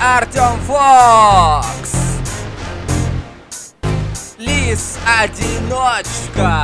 Артем Фокс, Лис-одиночка.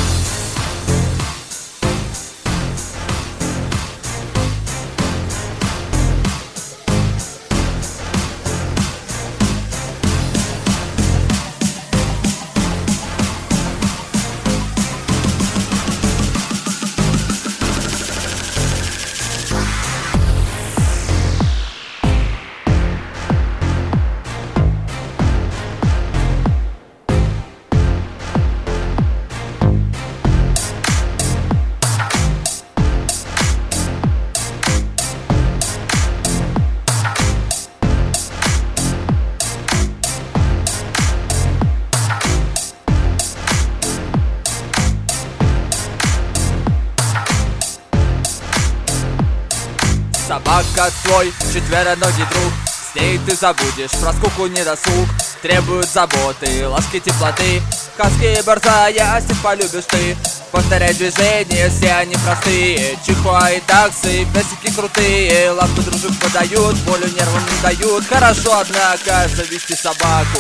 Собака твой четвероногий друг, с ней ты забудешь про скуку, недосуг. Требует заботы, ласки, теплоты. Хаски борзая, стих полюбишь ты. Повторяй движения, все они простые. Чихуа и таксы, песики крутые. Лапы дружок подают, волю нервам не дают. Хорошо, однако, завести собаку.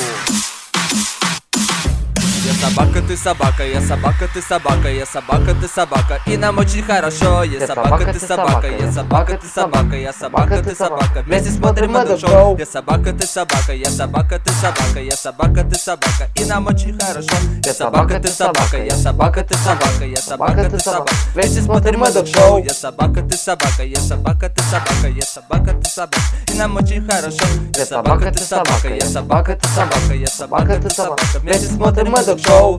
Я собака, ты собака, я собака, ты собака, я собака, ты собака. И нам очень хорошо. Я собака, ты собака, я собака, ты собака, я собака, ты собака. Вместе смотрим это шоу. Я собака, ты собака, я собака, ты собака, я собака, ты собака. И нам очень хорошо. Я собака, ты собака, я собака, ты собака, я собака, ты собака. Вместе смотрим это шоу. Я собака, ты собака, я собака, ты собака, я собака, ты собака. И нам очень хорошо. Я собака, ты собака, я собака, ты собака, я собака, ты собака. Вместе смотрим это шоу.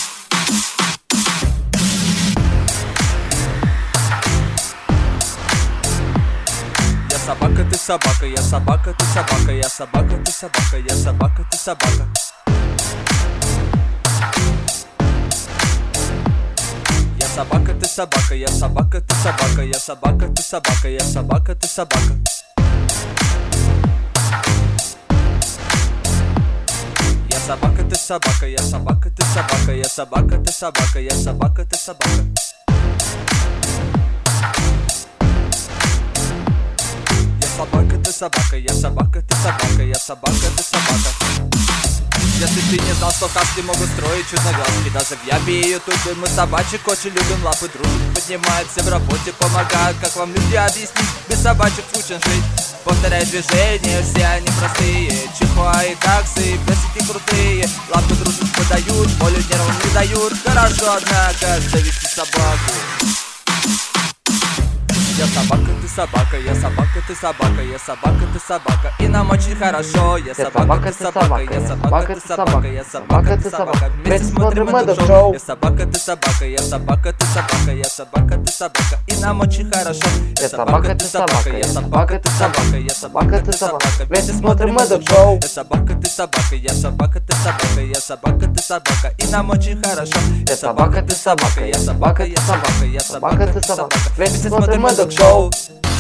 Я собака, ты собака, я собака, ты собака, я собака, ты собака, я собака, ты собака. Я собака, ты собака, я собака, ты собака, я собака, ты собака, я собака, ты собака. Я собака, ты собака, я собака, ты собака, я собака, ты собака, я собака, ты собака. Я собака, ты собака, я собака, ты собака, я собака, ты собака. Если ты не знал, что хаски могут строить чудо-глазки, даже в Ябе и Ютубе мы собачек очень любим, лапы дружат, поднимают все в работе, помогают, как вам люди объяснить, без собачек скучно жить. Повторяй движения, все они простые. Чихуа и таксы, песики крутые. Лапы дружат подают, волю нервам не дают. Хорошо, однако, завести собаку. Я собака, ты собака, я собака, ты собака, я собака, ты собака. И нам очень хорошо. Я собака, ты собака, я собака, ты собака, я собака, ты собака. Вместе смотрим это шоу. Я собака, ты собака, я собака, ты собака, я собака, ты собака. И нам очень хорошо. Я собака, ты собака, я собака, ты собака, я собака, ты собака. Вместе смотрим это шоу. Я собака, ты собака, я собака, ты собака, я собака, ты собака. И нам очень хорошо. Я собака, ты собака, я собака, я собака, я собака, ты собака. Вместе смотрим это шоу.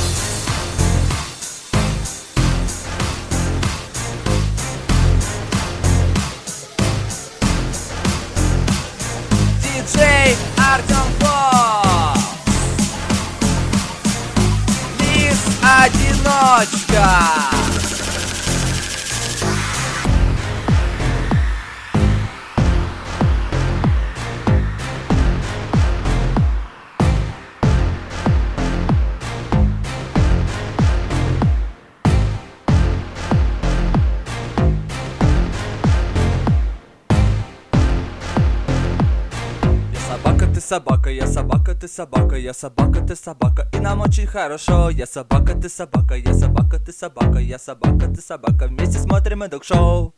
Диджей Артем Фокс, Лис-одиночка. Ты собака, я собака, ты собака, я собака, ты собака. И нам очень хорошо. Я собака, ты собака, я собака, ты собака, я собака, ты собака. Вместе смотрим это шоу.